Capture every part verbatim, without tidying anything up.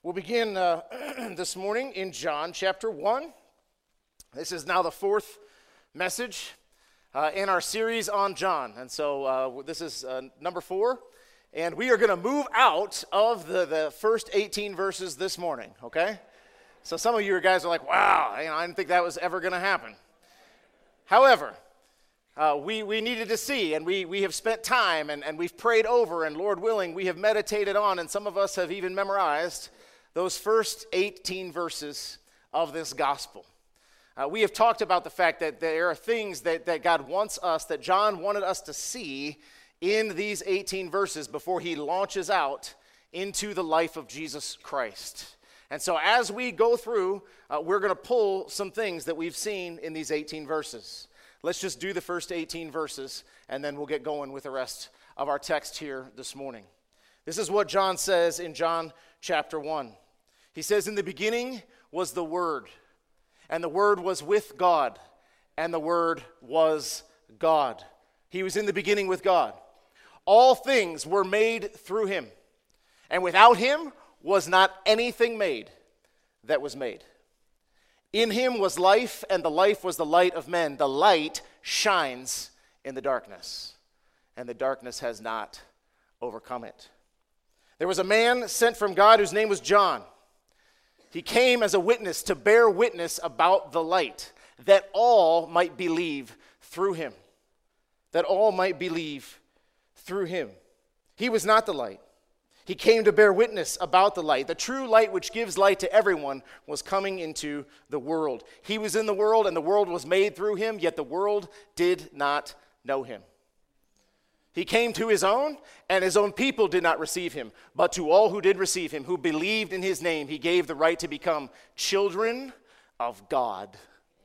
We'll begin uh, this morning in John chapter one. This is now the fourth message uh, in our series on John. And so uh, this is uh, number four. And we are going to move out of the, the first eighteen verses this morning, okay? So some of you guys are like, wow, you know, I didn't think that was ever going to happen. However, uh, we, we needed to see, and we, we have spent time, and, and we've prayed over, and Lord willing, we have meditated on, and some of us have even memorized those first eighteen verses of this gospel. Uh, we have talked about the fact that there are things that, that God wants us, that John wanted us to see in these eighteen verses before he launches out into the life of Jesus Christ. And so as we go through, uh, we're going to pull some things that we've seen in these eighteen verses. Let's just do the first eighteen verses, and then we'll get going with the rest of our text here this morning. This is what John says in John chapter one. He says, "In the beginning was the Word, and the Word was with God, and the Word was God." He was in the beginning with God. "All things were made through him, and without him was not anything made that was made. In him was life, and the life was the light of men. The light shines in the darkness, and the darkness has not overcome it. There was a man sent from God whose name was John. He came as a witness to bear witness about the light, that all might believe through him. That all might believe through him. He was not the light. He came to bear witness about the light. The true light which gives light to everyone was coming into the world. He was in the world, and the world was made through him, yet the world did not know him. He came to his own, and his own people did not receive him. But to all who did receive him, who believed in his name, he gave the right to become children of God."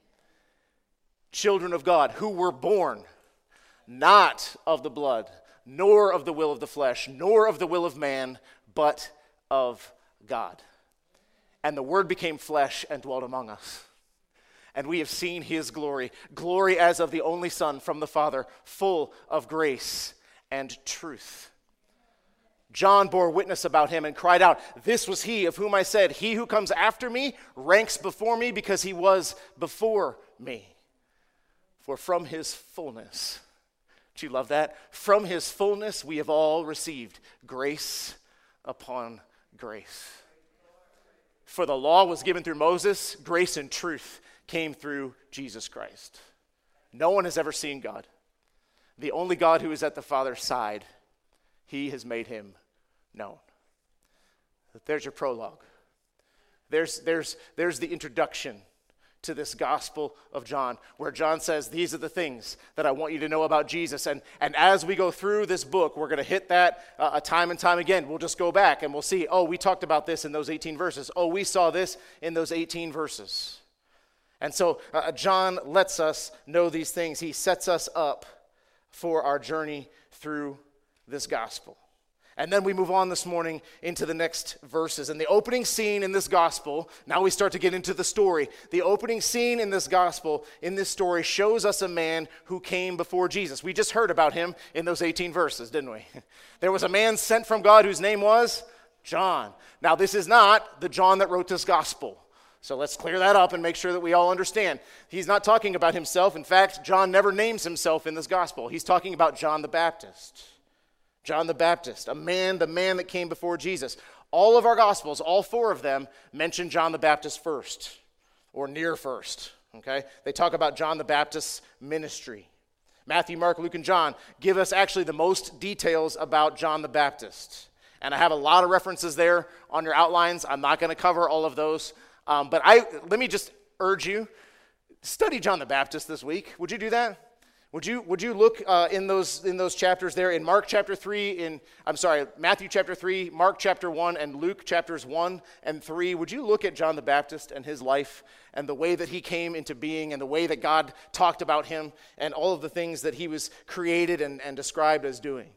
Children of God, who were born not of the blood, nor of the will of the flesh, nor of the will of man, but of God. "And the Word became flesh and dwelt among us. And we have seen his glory, glory as of the only Son from the Father, full of grace and truth. John bore witness about him and cried out, 'This was he of whom I said, he who comes after me ranks before me because he was before me. For from his fullness,'" do you love that? "From his fullness we have all received grace upon grace. For the law was given through Moses, grace and truth came through Jesus Christ. No one has ever seen God. The only God who is at the Father's side, he has made him known." There's your prologue. There's, there's, there's the introduction to this Gospel of John, where John says, these are the things that I want you to know about Jesus. And, and as we go through this book, we're going to hit that uh, a time and time again. We'll just go back and we'll see, oh, we talked about this in those eighteen verses. Oh, we saw this in those eighteen verses. And so uh, John lets us know these things. He sets us up for our journey through this gospel. And then we move on this morning into the next verses. And the opening scene in this gospel, now we start to get into the story. The opening scene in this gospel, in this story, shows us a man who came before Jesus. We just heard about him in those eighteen verses, didn't we? There was a man sent from God whose name was John. Now, this is not the John that wrote this gospel. So let's clear that up and make sure that we all understand. He's not talking about himself. In fact, John never names himself in this gospel. He's talking about John the Baptist. John the Baptist, a man, the man that came before Jesus. All of our gospels, all four of them, mention John the Baptist first, or near first, okay? They talk about John the Baptist's ministry. Matthew, Mark, Luke, and John give us actually the most details about John the Baptist. And I have a lot of references there on your outlines. I'm not going to cover all of those. Um, but I let me just urge you, study John the Baptist this week. Would you do that? Would you would you look uh, in those in those chapters there in Mark chapter three, in I'm sorry, Matthew chapter three, Mark chapter one, and Luke chapters one and three? Would you look at John the Baptist and his life and the way that he came into being and the way that God talked about him and all of the things that he was created and, and described as doing?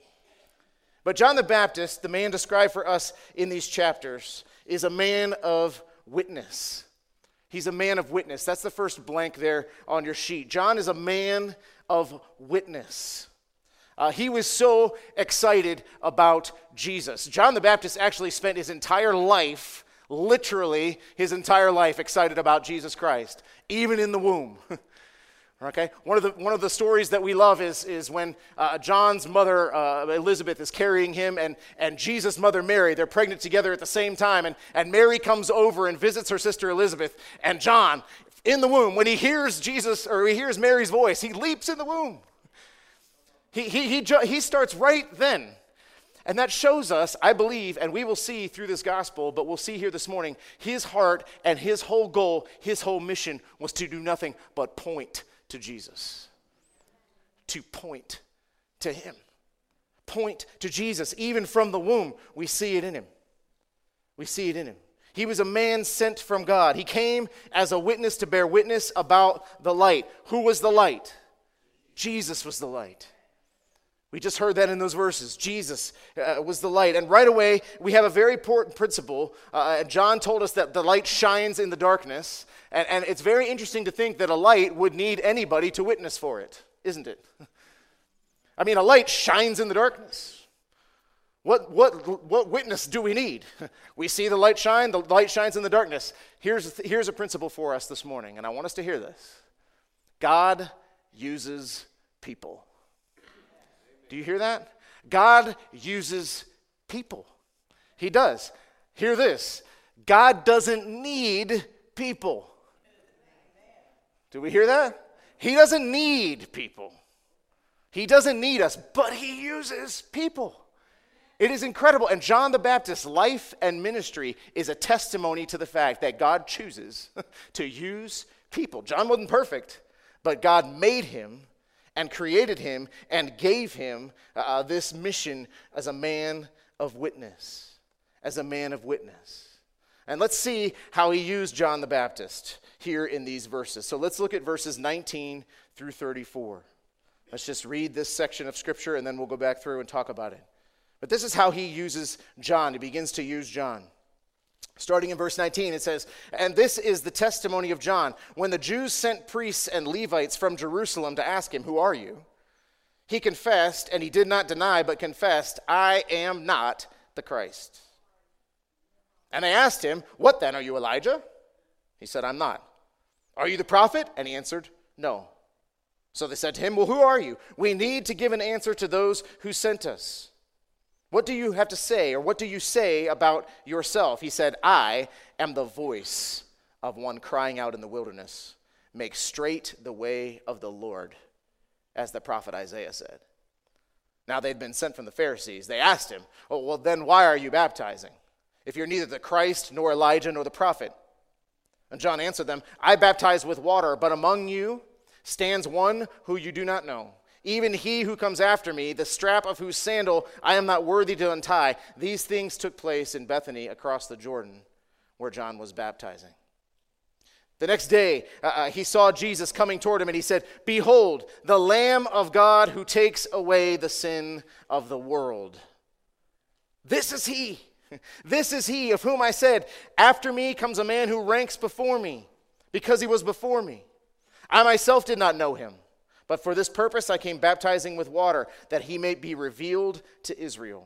But John the Baptist, the man described for us in these chapters, is a man of witness. He's a man of witness. That's the first blank there on your sheet. John is a man of witness. Uh, he was so excited about Jesus. John the Baptist actually spent his entire life literally his entire life excited about Jesus Christ, even in the womb. Okay, one of the one of the stories that we love is is when uh, John's mother uh, Elizabeth is carrying him, and and Jesus' mother Mary, they're pregnant together at the same time, and and Mary comes over and visits her sister Elizabeth, and John, in the womb, when he hears Jesus or he hears Mary's voice, he leaps in the womb. He he he ju- he starts right then. And that shows us, I believe, and we will see through this gospel, but we'll see here this morning, his heart and his whole goal, his whole mission was to do nothing but point to Jesus. To point to him. Point to Jesus. Even from the womb, we see it in him. We see it in him. He was a man sent from God. He came as a witness to bear witness about the light. Who was the light? Jesus was the light. We just heard that in those verses. Jesus uh, was the light. And right away, we have a very important principle. Uh, John told us that the light shines in the darkness. And, and it's very interesting to think that a light would need anybody to witness for it, isn't it? I mean, a light shines in the darkness. What, what, what witness do we need? We see the light shine, the light shines in the darkness. Here's, here's a principle for us this morning, and I want us to hear this. God uses people. Do you hear that? God uses people. He does. Hear this. God doesn't need people. Do we hear that? He doesn't need people. He doesn't need us, but he uses people. It is incredible. And John the Baptist's life and ministry is a testimony to the fact that God chooses to use people. John wasn't perfect, but God made him and created him and gave him uh, this mission as a man of witness, as a man of witness. And let's see how he used John the Baptist here in these verses. So let's look at verses nineteen through thirty-four. Let's just read this section of Scripture, and then we'll go back through and talk about it. But this is how he uses John. He begins to use John. Starting in verse nineteen, it says, "And this is the testimony of John. When the Jews sent priests and Levites from Jerusalem to ask him, 'Who are you?' he confessed, and he did not deny, but confessed, 'I am not the Christ.' And they asked him, 'What then, are you Elijah?' He said, 'I'm not.' 'Are you the prophet?' And he answered, 'No.' So they said to him, 'Well, who are you? We need to give an answer to those who sent us. What do you have to say, or what do you say about yourself?' He said, 'I am the voice of one crying out in the wilderness, make straight the way of the Lord,' as the prophet Isaiah said." Now they'd been sent from the Pharisees. They asked him, "Oh, well, then why are you baptizing, if you're neither the Christ, nor Elijah, nor the prophet?" And John answered them, "I baptize with water, but among you stands one who you do not know, even he who comes after me, the strap of whose sandal I am not worthy to untie." These things took place in Bethany across the Jordan, where John was baptizing. The next day, uh, he saw Jesus coming toward him, and he said, "Behold, the Lamb of God who takes away the sin of the world. This is he. This is he of whom I said, 'After me comes a man who ranks before me, because he was before me.' I myself did not know him, but for this purpose I came baptizing with water, that he may be revealed to Israel."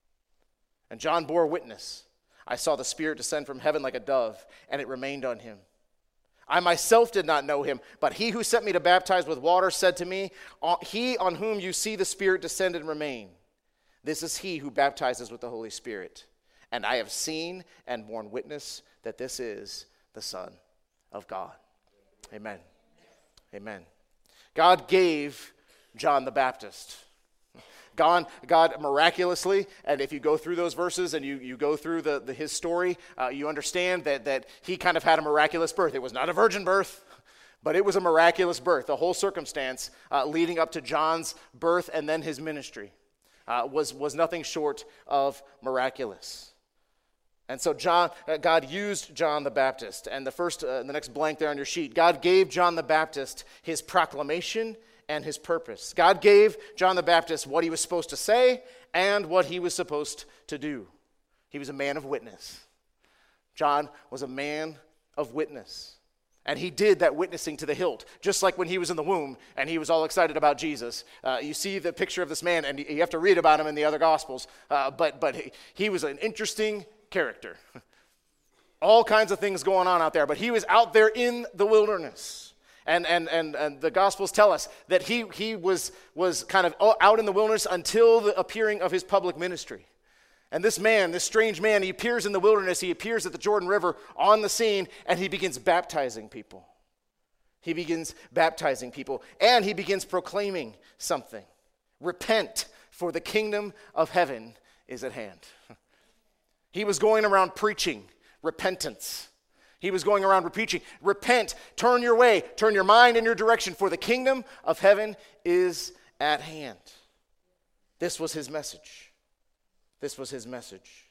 And John bore witness. "I saw the Spirit descend from heaven like a dove, and it remained on him. I myself did not know him, but he who sent me to baptize with water said to me, 'He on whom you see the Spirit descend and remain, this is he who baptizes with the Holy Spirit. And I have seen and borne witness that this is the Son of God.'" Amen. Amen. God gave John the Baptist. God, God miraculously, and if you go through those verses and you, you go through the, the his story, uh, you understand that, that he kind of had a miraculous birth. It was not a virgin birth, but it was a miraculous birth. The whole circumstance uh, leading up to John's birth and then his ministry uh, was, was nothing short of miraculous. And so John, uh, God used John the Baptist. And the first, uh, the next blank there on your sheet, God gave John the Baptist his proclamation and his purpose. God gave John the Baptist what he was supposed to say and what he was supposed to do. He was a man of witness. John was a man of witness. And he did that witnessing to the hilt, just like when he was in the womb and he was all excited about Jesus. Uh, you see the picture of this man, and you have to read about him in the other Gospels. Uh, but but he, he was an interesting character. all kinds of things going on out there. But he was out there in the wilderness. And and and, and the Gospels tell us that he, he was, was kind of out in the wilderness until the appearing of his public ministry. And this man, this strange man, he appears in the wilderness, he appears at the Jordan River on the scene, and he begins baptizing people. He begins baptizing people, and he begins proclaiming something. Repent, for the kingdom of heaven is at hand. He was going around preaching repentance. He was going around preaching, repent, turn your way, turn your mind in your direction, for the kingdom of heaven is at hand. This was his message. This was his message.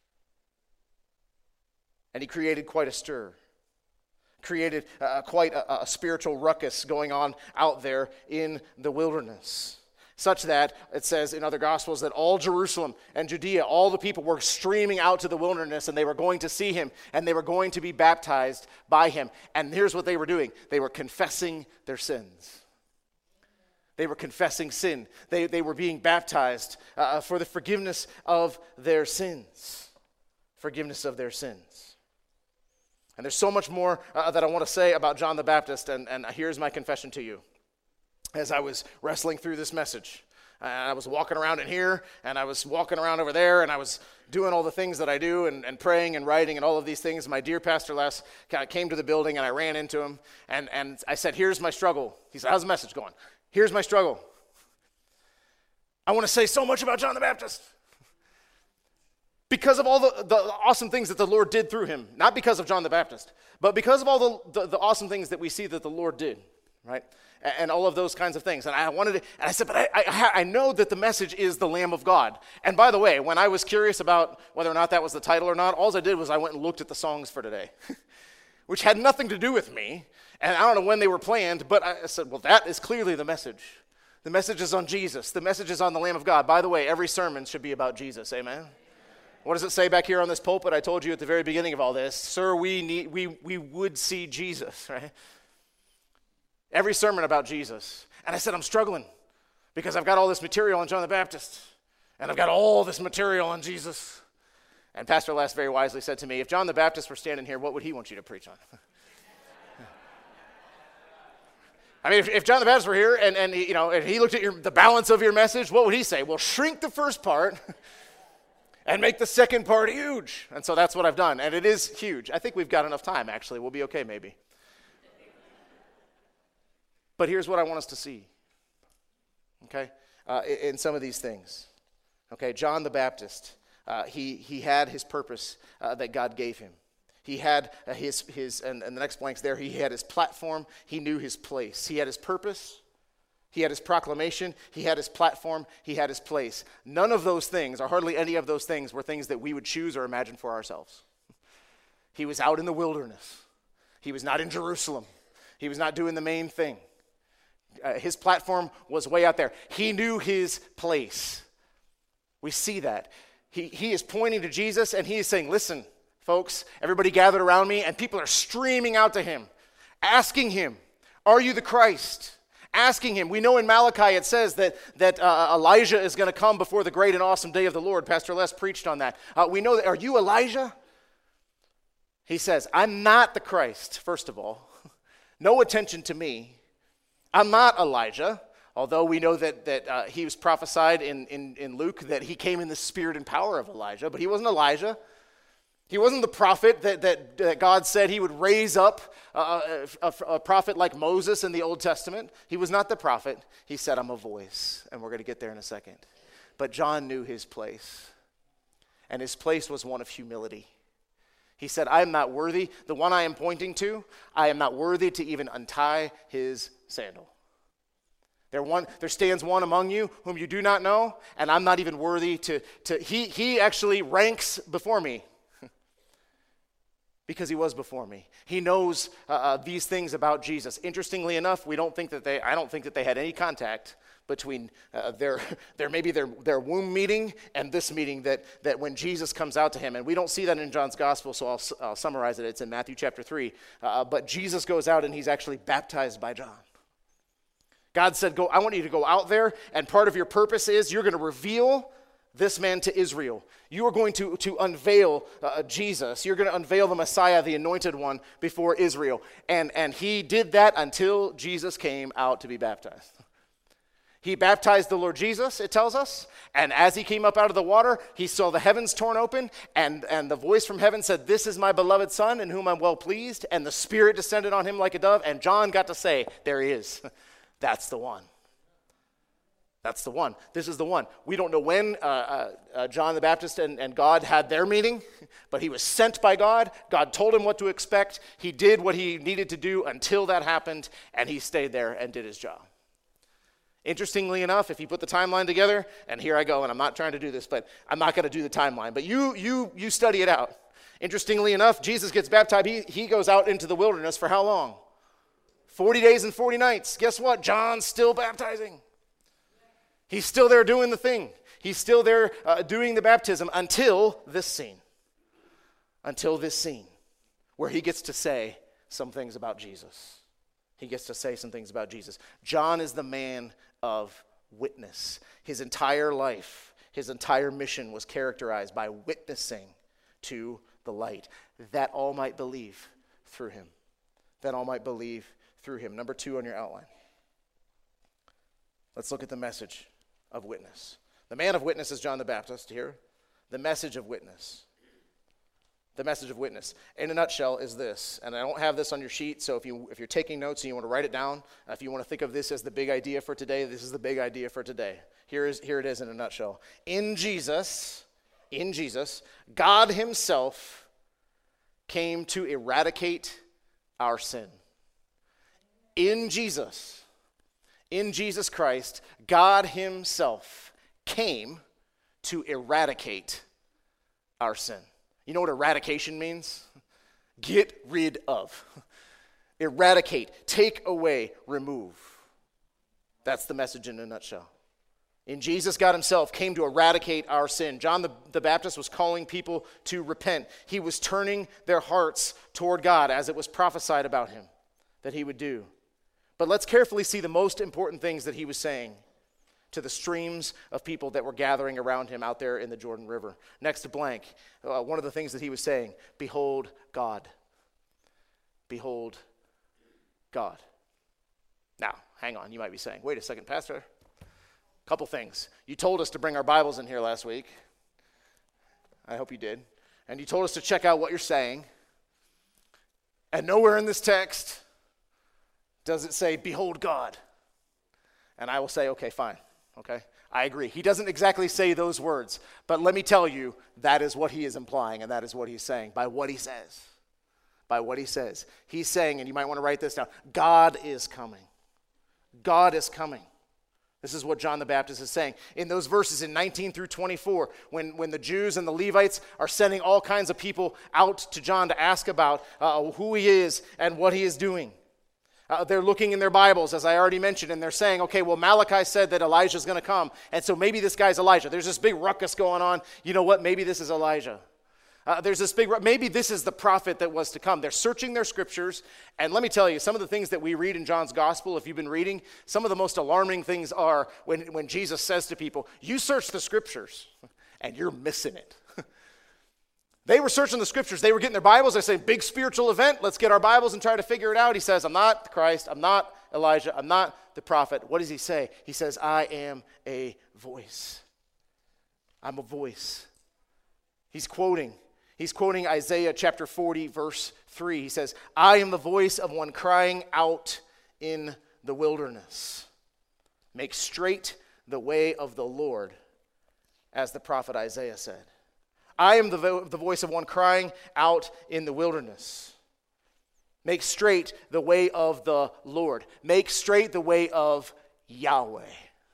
And he created quite a stir. Created uh, quite a, a spiritual ruckus going on out there in the wilderness. Such that, it says in other Gospels, that all Jerusalem and Judea, all the people were streaming out to the wilderness, and they were going to see him, and they were going to be baptized by him. And here's what they were doing. They were confessing their sins. They were confessing sin. They, they were being baptized uh, for the forgiveness of their sins. Forgiveness of their sins. And there's so much more uh, that I want to say about John the Baptist, and, and here's my confession to you. As I was wrestling through this message, uh, I was walking around in here, and I was walking around over there, and I was doing all the things that I do, and, and praying and writing and all of these things. My dear pastor Les came to the building, and I ran into him, and, and I said, here's my struggle. He said, how's the message going? Here's my struggle. I want to say so much about John the Baptist. Because of all the, the awesome things that the Lord did through him. Not because of John the Baptist, but because of all the, the, the awesome things that we see that the Lord did, right? And, and all of those kinds of things. And I wanted to, and I said, but I, I, I know that the message is the Lamb of God. And by the way, when I was curious about whether or not that was the title or not, all I did was I went and looked at the songs for today, which had nothing to do with me. And I don't know when they were planned, but I said, well, that is clearly the message. The message is on Jesus. The message is on the Lamb of God. By the way, every sermon should be about Jesus. Amen? What does it say back here on this pulpit? I told you at the very beginning of all this, sir, we need, we, we would see Jesus, right? Every sermon about Jesus. And I said, I'm struggling because I've got all this material on John the Baptist, and I've got all this material on Jesus. And Pastor Les very wisely said to me, if John the Baptist were standing here, what would he want you to preach on? I mean, if, if John the Baptist were here and, and he, you know, if he looked at your, the balance of your message, what would he say? Well, shrink the first part and make the second part huge. And so that's what I've done. And it is huge. I think we've got enough time, actually. We'll be okay, maybe. But here's what I want us to see, okay, uh, in, in some of these things. Okay, John the Baptist, uh, he, he had his purpose uh, that God gave him. He had uh, his, his and, and the next blank's there, he had his platform, he knew his place. He had his purpose, he had his proclamation, he had his platform, he had his place. None of those things, or hardly any of those things, were things that we would choose or imagine for ourselves. He was out in the wilderness. He was not in Jerusalem. He was not doing the main thing. Uh, his platform was way out there. He knew his place. We see that. He, he is pointing to Jesus, and he is saying, listen, folks, everybody gathered around me, and people are streaming out to him, asking him, are you the Christ? Asking him. We know in Malachi it says that, that uh, Elijah is going to come before the great and awesome day of the Lord. Pastor Les preached on that. Uh, we know that, are you Elijah? He says, I'm not the Christ, first of all. No attention to me. I'm not Elijah, although we know that, that uh, he was prophesied in, in, in Luke that he came in the spirit and power of Elijah, but he wasn't Elijah. He wasn't the prophet that, that, that God said he would raise up uh, a, a, a prophet like Moses in the Old Testament. He was not the prophet. He said, I'm a voice, and we're going to get there in a second. But John knew his place, and his place was one of humility. He said, I am not worthy. The one I am pointing to, I am not worthy to even untie his sandal. There, one, there stands one among you whom you do not know, and I'm not even worthy to, to he, he actually ranks before me. Because he was before me. He knows uh, uh, these things about Jesus. Interestingly enough, we don't think that they, I don't think that they had any contact between uh, their, their maybe their, their womb meeting and this meeting that, that when Jesus comes out to him. And we don't see that in John's gospel, so I'll, I'll summarize it. It's in Matthew chapter three. Uh, but Jesus goes out and he's actually baptized by John. God said, "Go. I want you to go out there, and part of your purpose is you're going to reveal this man to Israel. You are going to, to unveil uh, Jesus. You're going to unveil the Messiah, the anointed one, before Israel. And, and he did that until Jesus came out to be baptized. He baptized the Lord Jesus, it tells us, and as he came up out of the water, he saw the heavens torn open, and, and the voice from heaven said, "This is my beloved Son, in whom I'm well pleased," and the Spirit descended on him like a dove, and John got to say, "There he is. That's the one. That's the one. This is the one." We don't know when uh, uh, uh, John the Baptist and, and God had their meeting, but he was sent by God. God told him what to expect. He did what he needed to do until that happened, and he stayed there and did his job. Interestingly enough, if you put the timeline together, and here I go, and I'm not trying to do this, but I'm not going to do the timeline, but you you you study it out. Interestingly enough, Jesus gets baptized. He, he goes out into the wilderness for how long? forty days and forty nights. Guess what? John's still baptizing. He's still there doing the thing. He's still there uh, doing the baptism until this scene. Until this scene where he gets to say some things about Jesus. He gets to say some things about Jesus. John is the man of witness. His entire life, his entire mission was characterized by witnessing to the light, that all might believe through him. That all might believe through him. Number two on your outline. Let's look at the message of witness. The man of witness is John the Baptist here. The message of witness. The message of witness, in a nutshell, is this, and I don't have this on your sheet, so if, you, if you're taking notes and you want to write it down, uh, if you want to think of this as the big idea for today, this is the big idea for today. Here, is, here it is in a nutshell. In Jesus, in Jesus, God himself came to eradicate our sin. In Jesus, in Jesus Christ, God himself came to eradicate our sin. You know what eradication means? Get rid of. Eradicate, take away, remove. That's the message in a nutshell. In Jesus, God himself came to eradicate our sin. John the, the Baptist was calling people to repent. He was turning their hearts toward God as it was prophesied about him that he would do. But let's carefully see the most important things that he was saying to the streams of people that were gathering around him out there in the Jordan River. Next to blank, uh, one of the things that he was saying, behold God. Behold God. Now, hang on, you might be saying, wait a second, Pastor. A couple things. You told us to bring our Bibles in here last week. I hope you did. And you told us to check out what you're saying. And nowhere in this text does it say, behold God. And I will say, okay, fine. Okay, I agree. He doesn't exactly say those words, but let me tell you, that is what he is implying, and that is what he's saying by what he says. By what he says. He's saying, and you might want to write this down, God is coming. God is coming. This is what John the Baptist is saying. In those verses in nineteen through twenty-four, when, when the Jews and the Levites are sending all kinds of people out to John to ask about uh, who he is and what he is doing. Uh, they're looking in their Bibles, as I already mentioned, and they're saying, okay, well, Malachi said that Elijah's going to come, and so maybe this guy's Elijah. There's this big ruckus going on. You know what? Maybe this is Elijah. Uh, there's this big, maybe this is the prophet that was to come. They're searching their scriptures, and let me tell you, some of the things that we read in John's gospel, if you've been reading, some of the most alarming things are when, when Jesus says to people, you search the scriptures, and you're missing it. They were searching the scriptures. They were getting their Bibles. They say, big spiritual event. Let's get our Bibles and try to figure it out. He says, I'm not the Christ. I'm not Elijah. I'm not the prophet. What does he say? He says, I am a voice. I'm a voice. He's quoting. He's quoting Isaiah chapter forty, verse three. He says, I am the voice of one crying out in the wilderness. Make straight the way of the Lord, as the prophet Isaiah said. I am the, vo- the voice of one crying out in the wilderness. Make straight the way of the Lord. Make straight the way of Yahweh.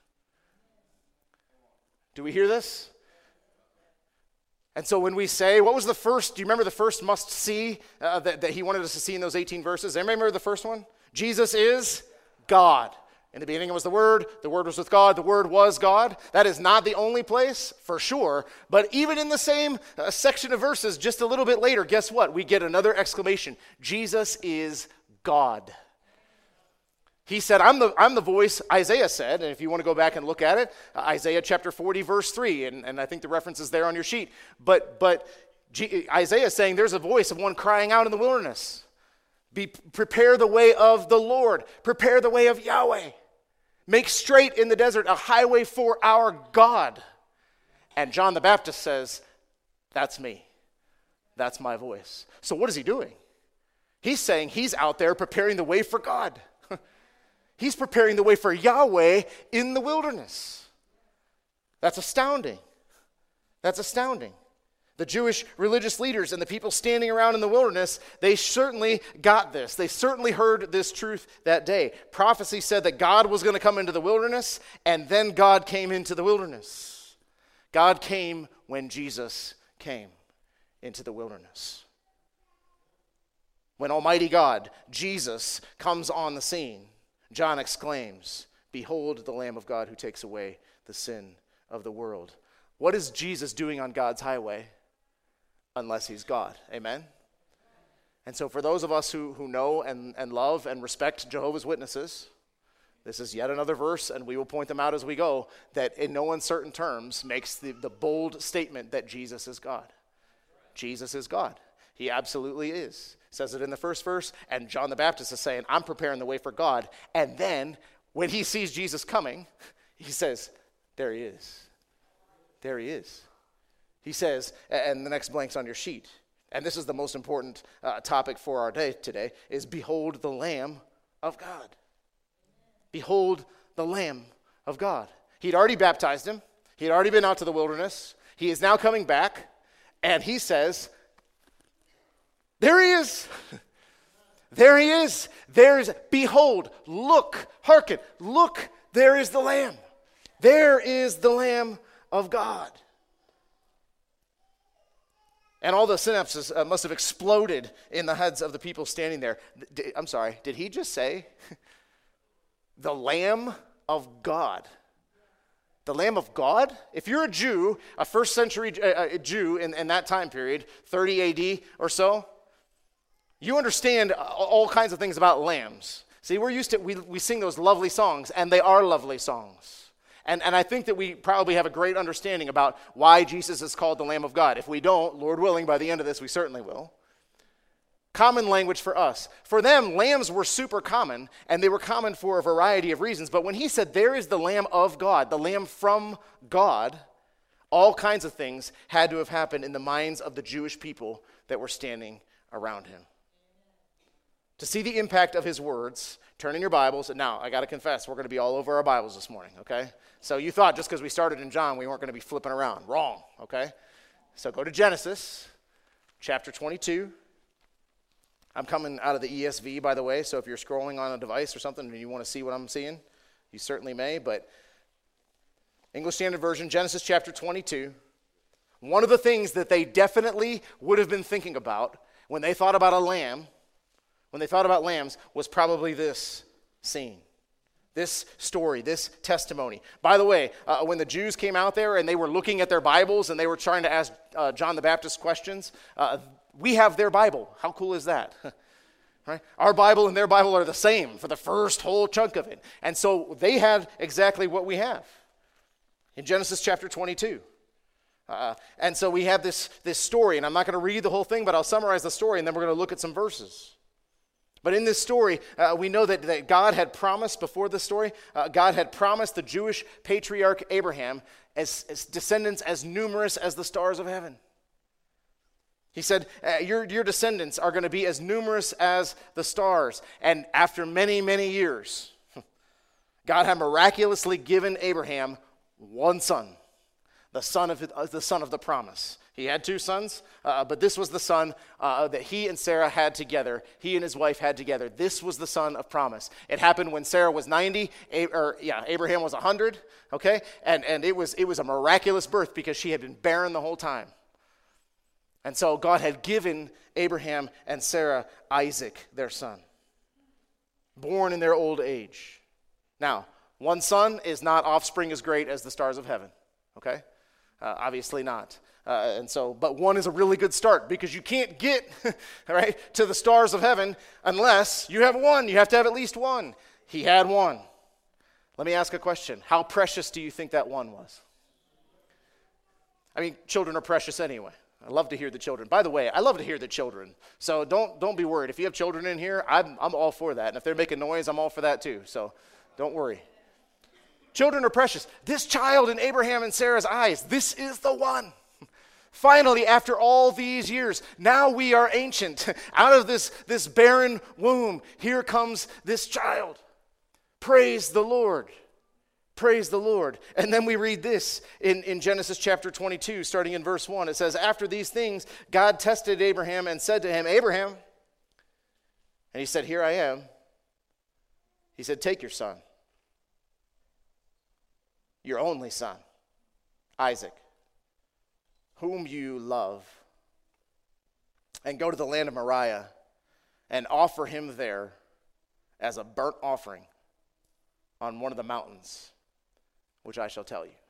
Do we hear this? And so when we say, what was the first, do you remember the first must see uh, that, that he wanted us to see in those eighteen verses? Anybody remember the first one? Jesus is God. In the beginning was the Word, the Word was with God, the Word was God. That is not the only place, for sure. But even in the same uh, section of verses, just a little bit later, guess what? We get another exclamation. Jesus is God. He said, I'm the, I'm the voice, Isaiah said, and if you want to go back and look at it, uh, Isaiah chapter forty, verse three, and, and I think the reference is there on your sheet. But, but G- Isaiah is saying there's a voice of one crying out in the wilderness. Be, prepare the way of the Lord. Prepare the way of Yahweh. Make straight in the desert a highway for our God. And John the Baptist says, that's me. That's my voice. So what is he doing? He's saying he's out there preparing the way for God. He's preparing the way for Yahweh in the wilderness. That's astounding. That's astounding. The Jewish religious leaders and the people standing around in the wilderness, they certainly got this. They certainly heard this truth that day. Prophecy said that God was going to come into the wilderness, and then God came into the wilderness. God came when Jesus came into the wilderness. When Almighty God, Jesus, comes on the scene, John exclaims, behold the Lamb of God who takes away the sin of the world. What is Jesus doing on God's highway? Unless he's God. Amen? And so for those of us who, who know and, and love and respect Jehovah's Witnesses, this is yet another verse, and we will point them out as we go, that in no uncertain terms makes the, the bold statement that Jesus is God. Jesus is God. He absolutely is. Says it in the first verse, and John the Baptist is saying, I'm preparing the way for God. And then when he sees Jesus coming, he says, there he is. There he is. He says, and the next blank's on your sheet, and this is the most important uh, topic for our day today, is behold the Lamb of God. Behold the Lamb of God. He'd already baptized him. He'd already been out to the wilderness. He is now coming back, and he says, there he is. There he is. There's, behold, look, hearken, look, there is the Lamb. There is the Lamb of God. And all the synapses uh, must have exploded in the heads of the people standing there. D- I'm sorry, did he just say the Lamb of God? The Lamb of God? If you're a Jew, a first century uh, Jew in, in that time period, thirty A D or so, you understand all kinds of things about lambs. See, we're used to, we, we sing those lovely songs, and they are lovely songs. And, and I think that we probably have a great understanding about why Jesus is called the Lamb of God. If we don't, Lord willing, by the end of this, we certainly will. Common language for us. For them, lambs were super common, and they were common for a variety of reasons. But when he said, there is the Lamb of God, the Lamb from God, all kinds of things had to have happened in the minds of the Jewish people that were standing around him. To see the impact of his words, turn in your Bibles. And now, I got to confess, we're going to be all over our Bibles this morning, okay? So you thought just because we started in John, we weren't going to be flipping around. Wrong, okay? So go to Genesis chapter twenty-two. I'm coming out of the E S V, by the way, so if you're scrolling on a device or something and you want to see what I'm seeing, you certainly may. But English Standard Version, Genesis chapter twenty-two. One of the things that they definitely would have been thinking about when they thought about a lamb, when they thought about lambs, was probably this scene, this story, this testimony. By the way, uh, when the Jews came out there and they were looking at their Bibles and they were trying to ask uh, John the Baptist questions, uh, we have their Bible. How cool is that? Right? Our Bible and their Bible are the same for the first whole chunk of it. And so they had exactly what we have in Genesis chapter twenty-two. Uh, and so we have this, this story, and I'm not going to read the whole thing, but I'll summarize the story, and then we're going to look at some verses. But in this story, uh, we know that, that God had promised, before this story, uh, God had promised the Jewish patriarch Abraham as, as descendants as numerous as the stars of heaven. He said, uh, your, your descendants are going to be as numerous as the stars. And after many, many years, God had miraculously given Abraham one son, the son of, uh, the son of the promise. He had two sons, uh, but this was the son uh, that he and Sarah had together. He and his wife had together. This was the son of promise. It happened when Sarah was ninety, A- or yeah, Abraham was one hundred, okay? And, and it was, it was a miraculous birth because she had been barren the whole time. And so God had given Abraham and Sarah Isaac, their son, born in their old age. Now, one son is not offspring as great as the stars of heaven, okay? Uh, obviously not. Uh, and so, but one is a really good start because you can't get, right, to the stars of heaven unless you have one. You have to have at least one. He had one. Let me ask a question. How precious do you think that one was? I mean, children are precious anyway. I love to hear the children. By the way, I love to hear the children. So don't don't be worried. If you have children in here, I'm I'm all for that. And if they're making noise, I'm all for that too. So don't worry. Children are precious. This child in Abraham and Sarah's eyes, this is the one. Finally, after all these years, now we are ancient. Out of this, this barren womb, here comes this child. Praise the Lord. Praise the Lord. And then we read this in, in Genesis chapter twenty-two, starting in verse one. It says, after these things, God tested Abraham and said to him, Abraham. And he said, here I am. He said, take your son, your only son, Isaac, whom you love, and go to the land of Moriah and offer him there as a burnt offering on one of the mountains, which I shall tell you.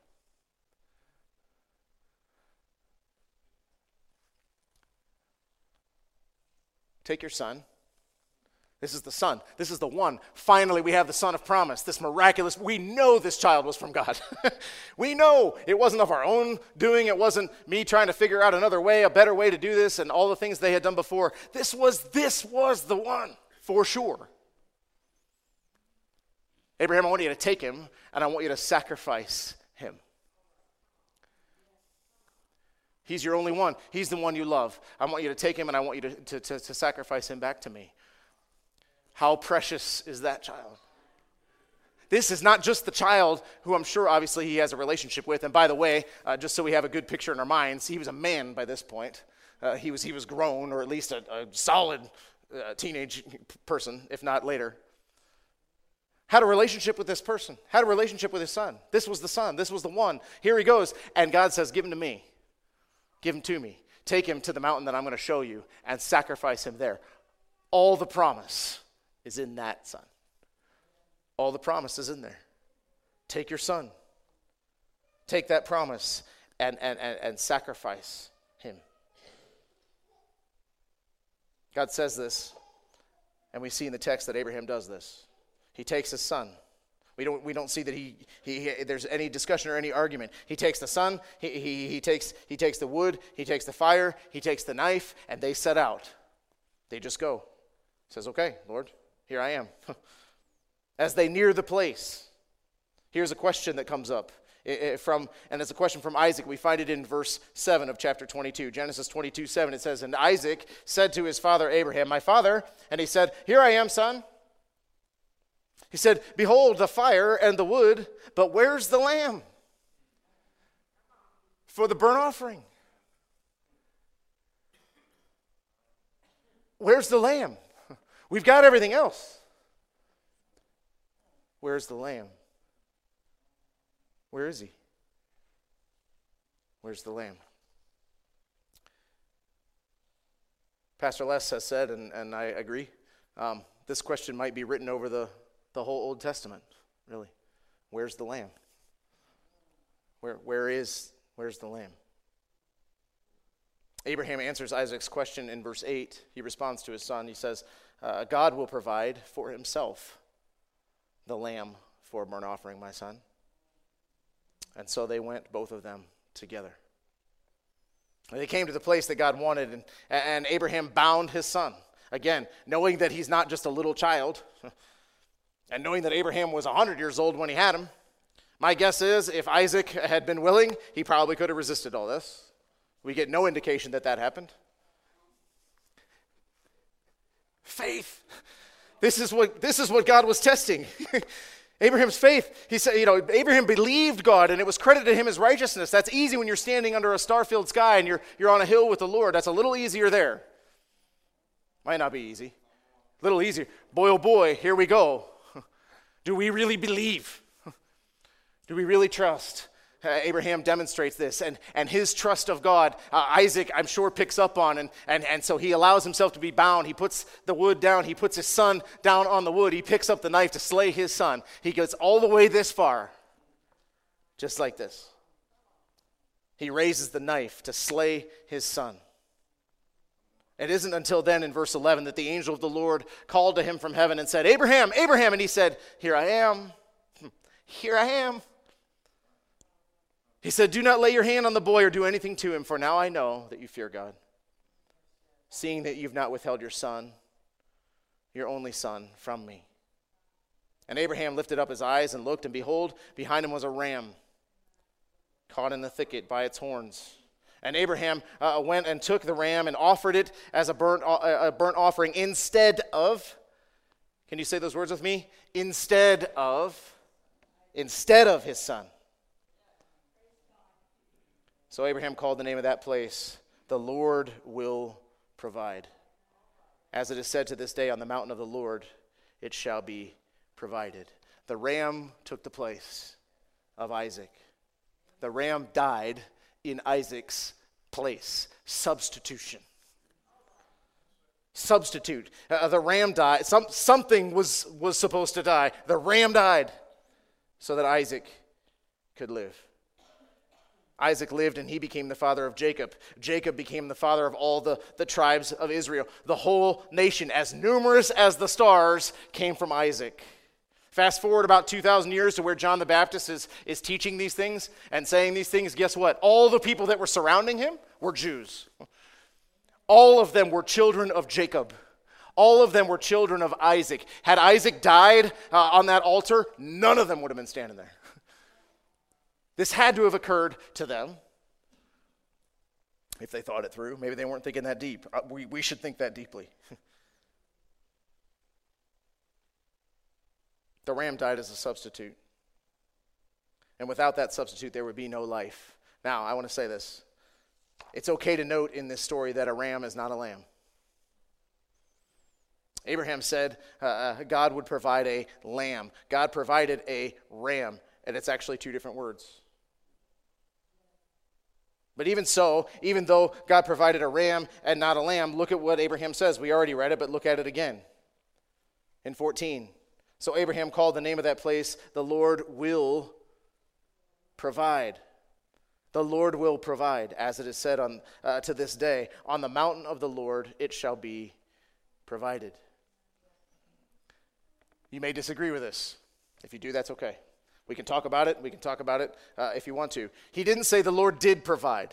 Take your son. This is the son. This is the one. Finally, we have the son of promise, this miraculous. We know this child was from God. We know it wasn't of our own doing. It wasn't me trying to figure out another way, a better way to do this, and all the things they had done before. This was, this was the one, for sure. Abraham, I want you to take him, and I want you to sacrifice him. He's your only one. He's the one you love. I want you to take him, and I want you to, to, to, to sacrifice him back to me. How precious is that child? This is not just the child who I'm sure obviously he has a relationship with. And by the way, uh, just so we have a good picture in our minds, he was a man by this point. Uh, he was he was grown, or at least a, a solid uh, teenage person, if not later. Had a relationship with this person. Had a relationship with his son. This was the son. This was the one. Here he goes. And God says, give him to me. Give him to me. Take him to the mountain that I'm going to show you and sacrifice him there. All the promise is in that son. All the promise is in there. Take your son. Take that promise and, and, and, and sacrifice him. God says this, and we see in the text that Abraham does this. He takes his son. We don't, we don't see that he, he, he there's any discussion or any argument. He takes the son, he, he, he, takes, he takes the wood, he takes the fire, he takes the knife, and they set out. They just go. He says, okay, Lord, here I am. As they near the place, here's a question that comes up. It, it, from, and it's a question from Isaac. We find it in verse seven of chapter twenty-two. Genesis twenty-two, seven, it says, and Isaac said to his father Abraham, my father, and he said, here I am, son. He said, behold the fire and the wood, but where's the lamb for the burnt offering? Where's the lamb? We've got everything else. Where's the lamb? Where is he? Where's the lamb? Pastor Les has said, and, and I agree, um, this question might be written over the, the whole Old Testament, really. Where's the lamb? Where, where is, where's the lamb? Abraham answers Isaac's question in verse eight. He responds to his son. He says, uh, God will provide for himself the lamb for a burnt offering, my son. And so they went, both of them, together. And they came to the place that God wanted, and, and Abraham bound his son. Again, knowing that he's not just a little child, and knowing that Abraham was one hundred years old when he had him, my guess is if Isaac had been willing, he probably could have resisted all this. We get no indication that that happened. Faith. This is what this is what God was testing. Abraham's faith. He said, you know, Abraham believed God and it was credited to him as righteousness. That's easy when you're standing under a star-filled sky and you're you're on a hill with the Lord. That's a little easier there. Might not be easy. A little easier. Boy, oh boy, here we go. Do we really believe? Do we really trust? Uh, Abraham demonstrates this, and, and his trust of God, uh, Isaac, I'm sure, picks up on, and, and, and so he allows himself to be bound. He puts the wood down. He puts his son down on the wood. He picks up the knife to slay his son. He gets all the way this far, just like this. He raises the knife to slay his son. It isn't until then in verse eleven that the angel of the Lord called to him from heaven and said, Abraham, Abraham, and he said, here I am, here I am. He said, do not lay your hand on the boy or do anything to him, for now I know that you fear God, seeing that you've not withheld your son, your only son, from me. And Abraham lifted up his eyes and looked, and behold, behind him was a ram caught in the thicket by its horns. And Abraham uh, went and took the ram and offered it as a burnt, uh, a burnt offering instead of, can you say those words with me? Instead of, instead of his son. So Abraham called the name of that place, the Lord will provide. As it is said to this day, on the mountain of the Lord it shall be provided. The ram took the place of Isaac. The ram died in Isaac's place. Substitution. Substitute. Uh, the ram died. Some, something was, was supposed to die. The ram died so that Isaac could live. Isaac lived and he became the father of Jacob. Jacob became the father of all the, the tribes of Israel. The whole nation, as numerous as the stars, came from Isaac. Fast forward about two thousand years to where John the Baptist is, is teaching these things and saying these things. Guess what? All the people that were surrounding him were Jews. All of them were children of Jacob. All of them were children of Isaac. Had Isaac died uh, on that altar, none of them would have been standing there. This had to have occurred to them if they thought it through. Maybe they weren't thinking that deep. Uh, we, we should think that deeply. The ram died as a substitute. And without that substitute, there would be no life. Now, I want to say this. It's okay to note in this story that a ram is not a lamb. Abraham said uh, God would provide a lamb. God provided a ram, and it's actually two different words. But even so, even though God provided a ram and not a lamb, look at what Abraham says. We already read it, but look at it again. In fourteen. So Abraham called the name of that place, the Lord will provide. The Lord will provide, as it is said on uh, to this day, on the mountain of the Lord it shall be provided. You may disagree with this. If you do, that's okay. We can talk about it. We can talk about it uh, if you want to. He didn't say the Lord did provide.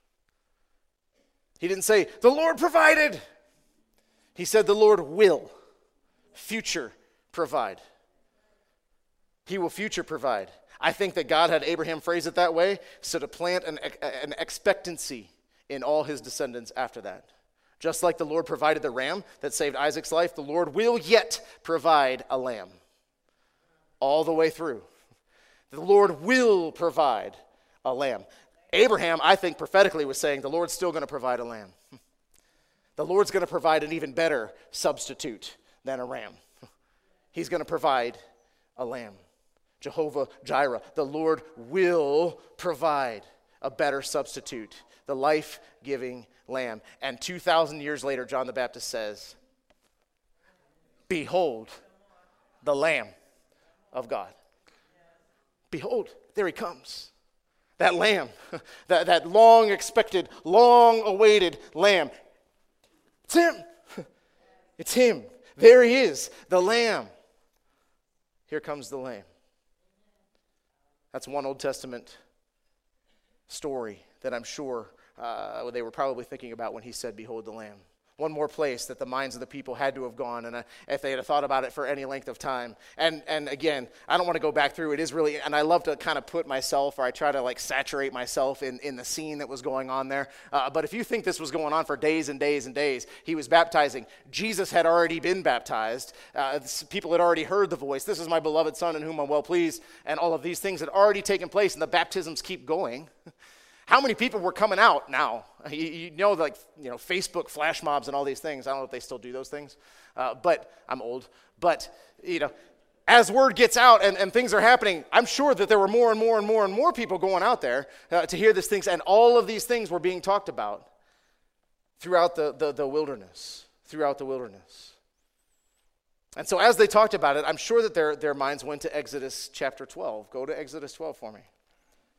He didn't say the Lord provided. He said the Lord will, future provide. He will future provide. I think that God had Abraham phrase it that way so to plant an, an expectancy in all his descendants after that. Just like the Lord provided the ram that saved Isaac's life, the Lord will yet provide a lamb all the way through. The Lord will provide a lamb. Abraham, I think, prophetically was saying the Lord's still going to provide a lamb. The Lord's going to provide an even better substitute than a ram. He's going to provide a lamb. Jehovah Jireh, the Lord will provide a better substitute, the life-giving lamb. And two thousand years later, John the Baptist says, behold, the Lamb of God. Behold, there he comes. That lamb, that, that long-expected, long-awaited lamb. It's him. It's him. There he is, the lamb. Here comes the lamb. That's one Old Testament story that I'm sure uh, they were probably thinking about when he said, behold the lamb. One more place that the minds of the people had to have gone, and uh, if they had thought about it for any length of time. And and again, I don't want to go back through. It is really, and I love to kind of put myself, or I try to like saturate myself in, in the scene that was going on there. Uh, but if you think this was going on for days and days and days, he was baptizing. Jesus had already been baptized. Uh, people had already heard the voice. This is my beloved son in whom I'm well pleased. And all of these things had already taken place, and the baptisms keep going. How many people were coming out now? You, you know, like, you know, Facebook flash mobs and all these things. I don't know if they still do those things, uh, but I'm old. But, you know, as word gets out and, and things are happening, I'm sure that there were more and more and more and more people going out there uh, to hear these things. And all of these things were being talked about throughout the, the, the wilderness, throughout the wilderness. And so as they talked about it, I'm sure that their, their minds went to Exodus chapter twelve. Go to Exodus twelve for me.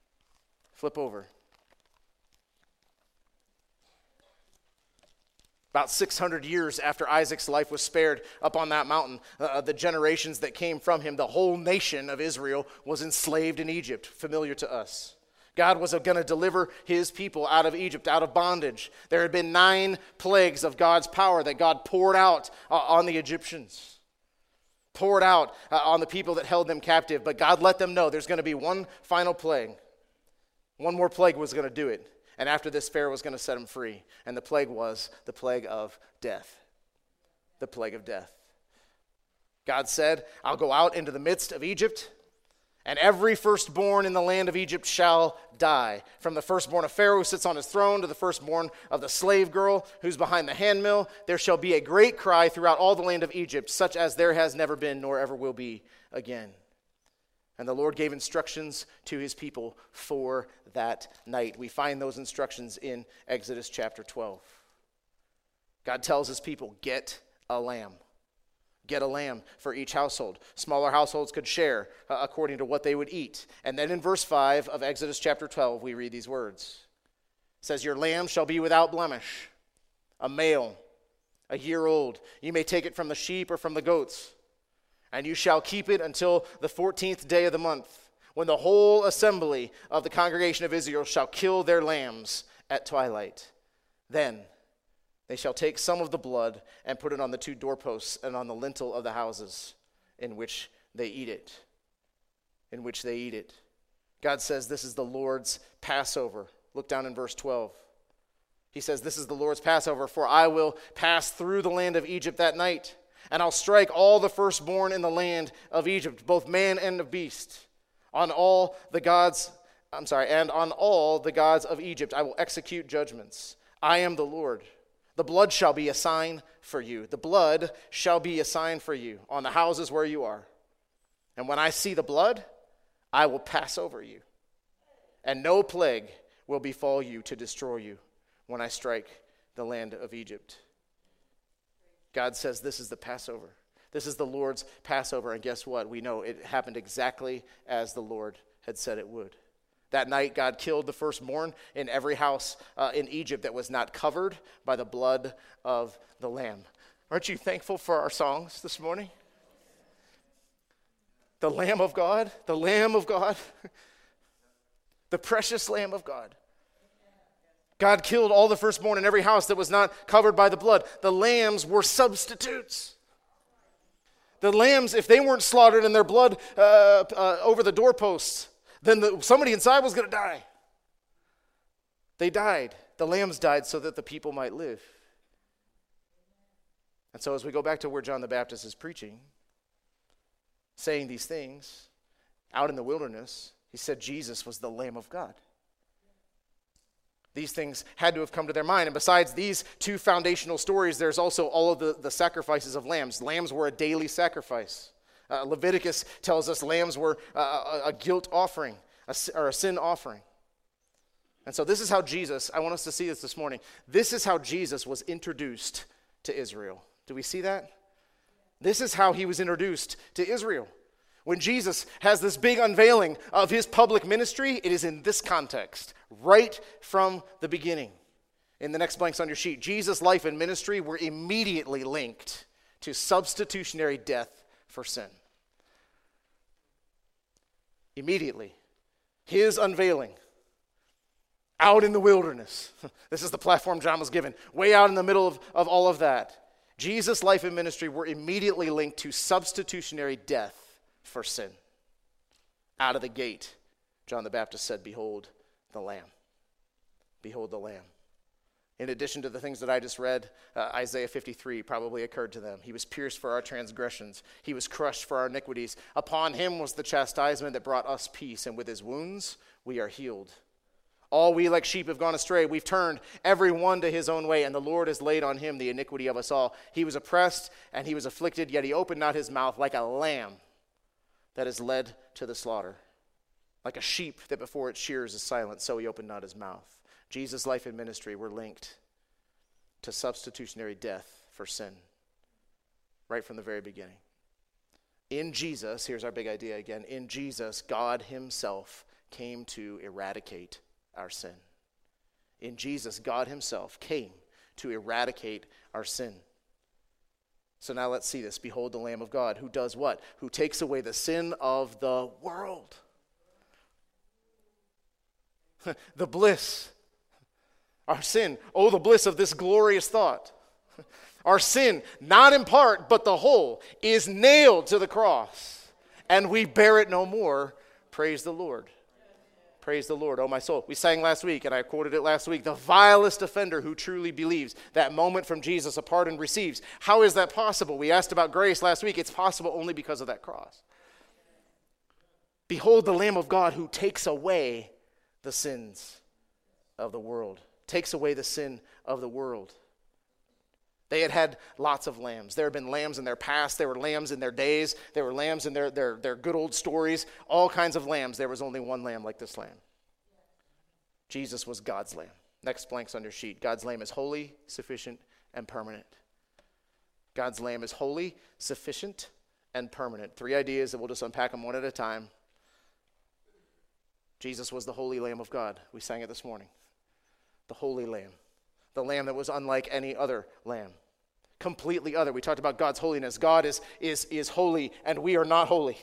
Flip over. About six hundred years after Isaac's life was spared up on that mountain, uh, the generations that came from him, the whole nation of Israel was enslaved in Egypt, familiar to us. God was going to deliver his people out of Egypt, out of bondage. There had been nine plagues of God's power that God poured out uh, on the Egyptians, poured out uh, on the people that held them captive. But God let them know there's going to be one final plague. One more plague was going to do it. And after this, Pharaoh was going to set him free. And the plague was the plague of death. The plague of death. God said, I'll go out into the midst of Egypt, and every firstborn in the land of Egypt shall die. From the firstborn of Pharaoh who sits on his throne to the firstborn of the slave girl who's behind the handmill, there shall be a great cry throughout all the land of Egypt, such as there has never been nor ever will be again. And the Lord gave instructions to his people for that night. We find those instructions in Exodus chapter twelve. God tells his people, get a lamb. Get a lamb for each household. Smaller households could share uh, according to what they would eat. And then in verse five of Exodus chapter twelve, we read these words. It says, your lamb shall be without blemish, a male, a year old. You may take it from the sheep or from the goats. And you shall keep it until the fourteenth day of the month, when the whole assembly of the congregation of Israel shall kill their lambs at twilight. Then they shall take some of the blood and put it on the two doorposts and on the lintel of the houses in which they eat it. In which they eat it. God says this is the Lord's Passover. Look down in verse twelve. He says, this is the Lord's Passover, for I will pass through the land of Egypt that night, and I'll strike all the firstborn in the land of Egypt, both man and of beast. On all the gods, I'm sorry, and on all the gods of Egypt I will execute judgments. I am the Lord. The blood shall be a sign for you. The blood shall be a sign for you on the houses where you are. And when I see the blood, I will pass over you. And no plague will befall you to destroy you when I strike the land of Egypt. God says this is the Passover. This is the Lord's Passover. And guess what? We know it happened exactly as the Lord had said it would. That night, God killed the firstborn in every house uh, in Egypt that was not covered by the blood of the Lamb. Aren't you thankful for our songs this morning? The Lamb of God, the Lamb of God, the precious Lamb of God. God killed all the firstborn in every house that was not covered by the blood. The lambs were substitutes. The lambs, if they weren't slaughtered and their blood uh, uh, over the doorposts, then the, somebody inside was going to die. They died. The lambs died so that the people might live. And so as we go back to where John the Baptist is preaching, saying these things, out in the wilderness, he said Jesus was the Lamb of God. These things had to have come to their mind. And besides these two foundational stories, there's also all of the, the sacrifices of lambs. Lambs were a daily sacrifice. Uh, Leviticus tells us lambs were uh, a, a guilt offering, a, or a sin offering. And so this is how Jesus, I want us to see this this morning, this is how Jesus was introduced to Israel. Do we see that? This is how he was introduced to Israel. When Jesus has this big unveiling of his public ministry, it is in this context, right from the beginning. In the next blanks on your sheet, Jesus' life and ministry were immediately linked to substitutionary death for sin. Immediately. His unveiling. Out in the wilderness. This is the platform John was given. Way out in the middle of, of all of that. Jesus' life and ministry were immediately linked to substitutionary death for sin. Out of the gate, John the Baptist said, behold the Lamb. Behold the Lamb. In addition to the things that I just read, uh, Isaiah fifty-three probably occurred to them. He was pierced for our transgressions. He was crushed for our iniquities. Upon him was the chastisement that brought us peace, and with his wounds we are healed. All we like sheep have gone astray. We've turned every one to his own way, and the Lord has laid on him the iniquity of us all. He was oppressed and he was afflicted, yet he opened not his mouth. Like a lamb that is led to the slaughter. Like a sheep that before its shears is silent, so he opened not his mouth. Jesus' life and ministry were linked to substitutionary death for sin. Right from the very beginning. In Jesus, here's our big idea again. In Jesus, God himself came to eradicate our sin. In Jesus, God himself came to eradicate our sin. So now let's see this. Behold the Lamb of God, who does what? Who takes away the sin of the world. The bliss. Our sin. Oh, the bliss of this glorious thought. Our sin, not in part, but the whole, is nailed to the cross. And we bear it no more. Praise the Lord. Praise the Lord, oh my soul. We sang last week, and I quoted it last week, the vilest offender who truly believes that moment from Jesus a pardon receives. How is that possible? We asked about grace last week. It's possible only because of that cross. Behold the Lamb of God who takes away the sins of the world. Takes away the sin of the world. They had had lots of lambs. There had been lambs in their past. There were lambs in their days. There were lambs in their, their, their good old stories. All kinds of lambs. There was only one lamb like this lamb. Jesus was God's lamb. Next blank's on your sheet. God's lamb is holy, sufficient, and permanent. God's lamb is holy, sufficient, and permanent. Three ideas that we'll just unpack them one at a time. Jesus was the holy Lamb of God. We sang it this morning. The holy lamb. The lamb that was unlike any other lamb. Completely other. We talked about God's holiness. God is, is, is holy, and we are not holy.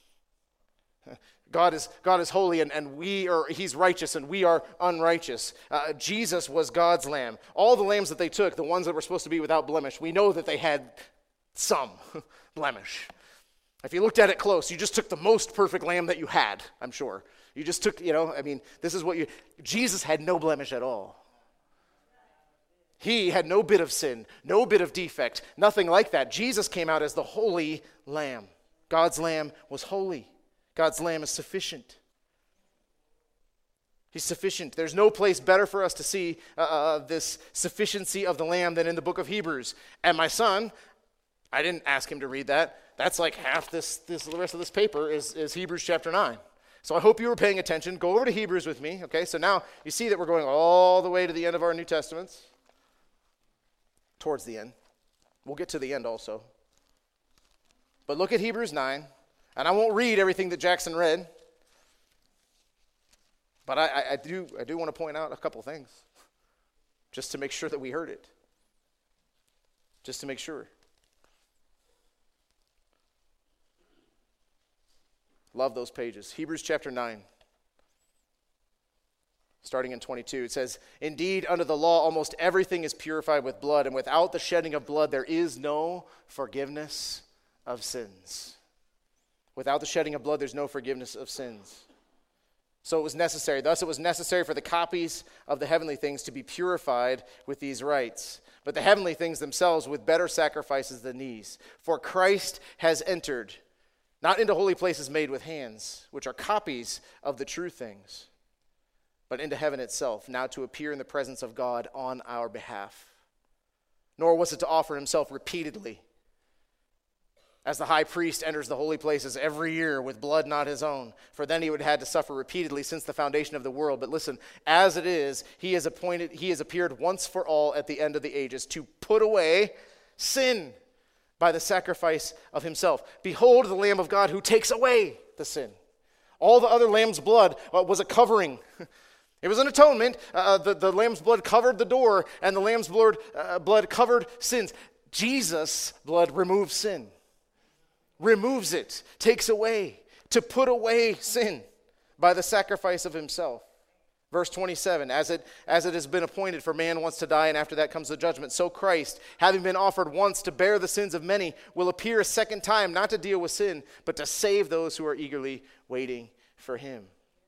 God is, God is holy, and, and we are, he's righteous, and we are unrighteous. Uh, Jesus was God's lamb. All the lambs that they took, the ones that were supposed to be without blemish, we know that they had some blemish. If you looked at it close, you just took the most perfect lamb that you had, I'm sure. You just took, you know, I mean, this is what you, Jesus had no blemish at all. He had no bit of sin, no bit of defect, nothing like that. Jesus came out as the holy lamb. God's lamb was holy. God's lamb is sufficient. He's sufficient. There's no place better for us to see uh, uh, this sufficiency of the lamb than in the book of Hebrews. And my son, I didn't ask him to read that. That's like half this, this the rest of this paper is, is Hebrews chapter nine. So I hope you were paying attention. Go over to Hebrews with me. Okay, so now you see that we're going all the way to the end of our New Testaments. Towards the end. We'll get to the end also. But look at Hebrews nine. And I won't read everything that Jackson read. But I, I, I do I do want to point out a couple things. Just to make sure that we heard it. Just to make sure. Love those pages. Hebrews chapter nine. Starting in twenty-two, it says, indeed, under the law, almost everything is purified with blood, and without the shedding of blood, there is no forgiveness of sins. Without the shedding of blood, there's no forgiveness of sins. So it was necessary. Thus, it was necessary for the copies of the heavenly things to be purified with these rites, but the heavenly things themselves with better sacrifices than these. For Christ has entered, not into holy places made with hands, which are copies of the true things, but into heaven itself, now to appear in the presence of God on our behalf. Nor was it to offer himself repeatedly, as the high priest enters the holy places every year with blood not his own, for then he would have had to suffer repeatedly since the foundation of the world. But listen, as it is, he has appointed, he has appeared once for all at the end of the ages to put away sin by the sacrifice of himself. Behold the Lamb of God who takes away the sin. All the other lamb's blood uh, was a covering. It was an atonement. Uh, the, the lamb's blood covered the door, and the lamb's blood, uh, blood covered sins. Jesus' blood removes sin. Removes it, takes away, to put away sin by the sacrifice of himself. Verse twenty-seven, as it, as it has been appointed for man once to die, and after that comes the judgment, so Christ, having been offered once to bear the sins of many, will appear a second time, not to deal with sin, but to save those who are eagerly waiting for him.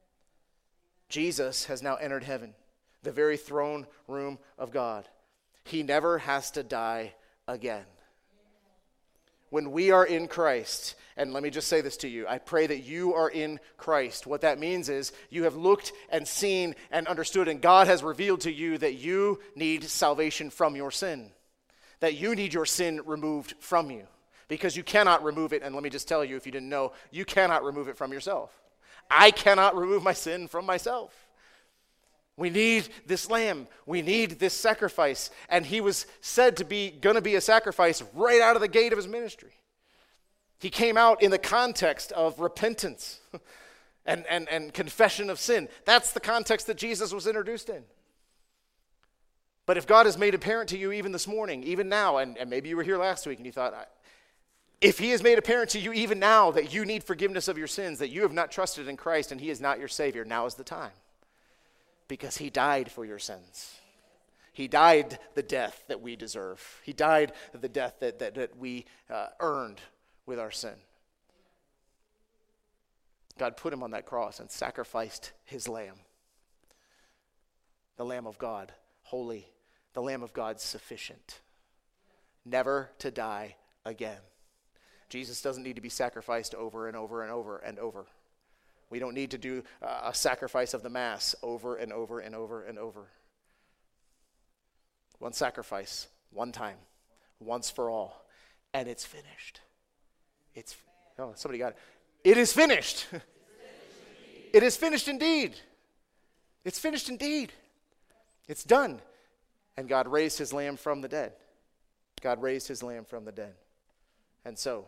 Jesus has now entered heaven, the very throne room of God. He never has to die again. When we are in Christ, and let me just say this to you, I pray that you are in Christ. What that means is you have looked and seen and understood, and God has revealed to you that you need salvation from your sin, that you need your sin removed from you, because you cannot remove it. And let me just tell you, if you didn't know, you cannot remove it from yourself. I cannot remove my sin from myself. We need this lamb. We need this sacrifice. And he was said to be going to be a sacrifice right out of the gate of his ministry. He came out in the context of repentance and, and, and confession of sin. That's the context that Jesus was introduced in. But if God has made apparent to you even this morning, even now, and, and maybe you were here last week and you thought, if he has made apparent to you even now that you need forgiveness of your sins, that you have not trusted in Christ and he is not your Savior, now is the time. Because he died for your sins. He died the death that we deserve. He died the death that, that, that we uh, earned with our sin. God put him on that cross and sacrificed his lamb. The Lamb of God, holy. The Lamb of God, sufficient. Never to die again. Jesus doesn't need to be sacrificed over and over and over and over. We don't need to do uh, a sacrifice of the Mass over and over and over and over. One sacrifice, one time, once for all, and it's finished. It's, oh, somebody got it. It is finished. It is finished indeed. It's finished indeed. It's done. And God raised his lamb from the dead. God raised his lamb from the dead. And so,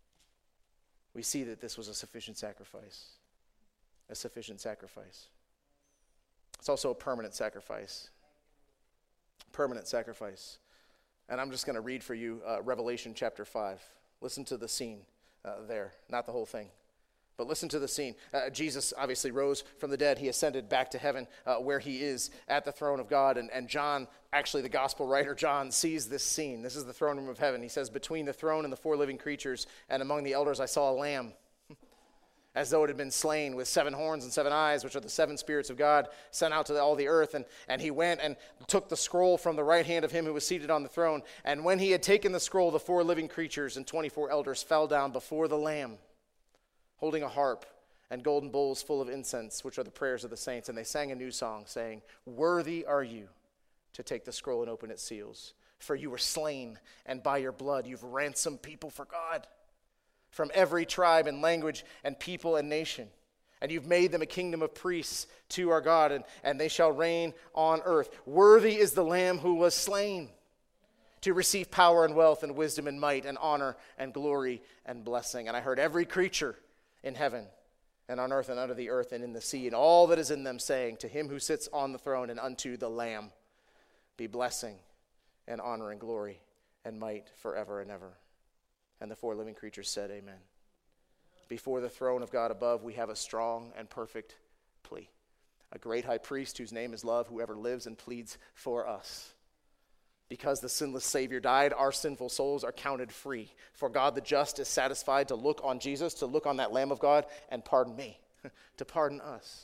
we see that this was a sufficient sacrifice. A sufficient sacrifice. It's also a permanent sacrifice. Permanent sacrifice. And I'm just going to read for you uh, Revelation chapter five. Listen to the scene uh, there. Not the whole thing. But listen to the scene. Uh, Jesus obviously rose from the dead. He ascended back to heaven uh, where he is at the throne of God. And, and John, actually the gospel writer John, sees this scene. This is the throne room of heaven. He says, between the throne and the four living creatures and among the elders I saw a lamb, as though it had been slain, with seven horns and seven eyes, which are the seven spirits of God, sent out to all the earth. And, and he went and took the scroll from the right hand of him who was seated on the throne. And when he had taken the scroll, the four living creatures and twenty-four elders fell down before the Lamb, holding a harp and golden bowls full of incense, which are the prayers of the saints. And they sang a new song, saying, worthy are you to take the scroll and open its seals. For you were slain, and by your blood you've ransomed people for God, from every tribe and language and people and nation. And you've made them a kingdom of priests to our God, and, and they shall reign on earth. Worthy is the Lamb who was slain to receive power and wealth and wisdom and might and honor and glory and blessing. And I heard every creature in heaven and on earth and under the earth and in the sea and all that is in them saying, to him who sits on the throne and unto the Lamb be blessing and honor and glory and might forever and ever. And the four living creatures said, amen. Before the throne of God above, we have a strong and perfect plea. A great high priest whose name is love, whoever lives and pleads for us. Because the sinless Savior died, our sinful souls are counted free. For God the just is satisfied to look on Jesus, to look on that Lamb of God, and pardon me, to pardon us.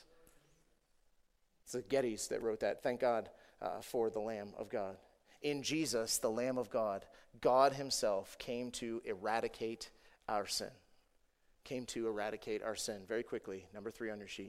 It's the Gettys that wrote that. Thank God uh, for the Lamb of God. In Jesus, the Lamb of God, God himself came to eradicate our sin. Came to eradicate our sin. Very quickly, number three on your sheet.